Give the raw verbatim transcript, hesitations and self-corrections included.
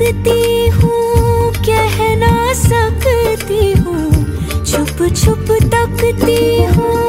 लगती हूँ, कह ना सकती हूँ, छुप छुप तकती हूँ।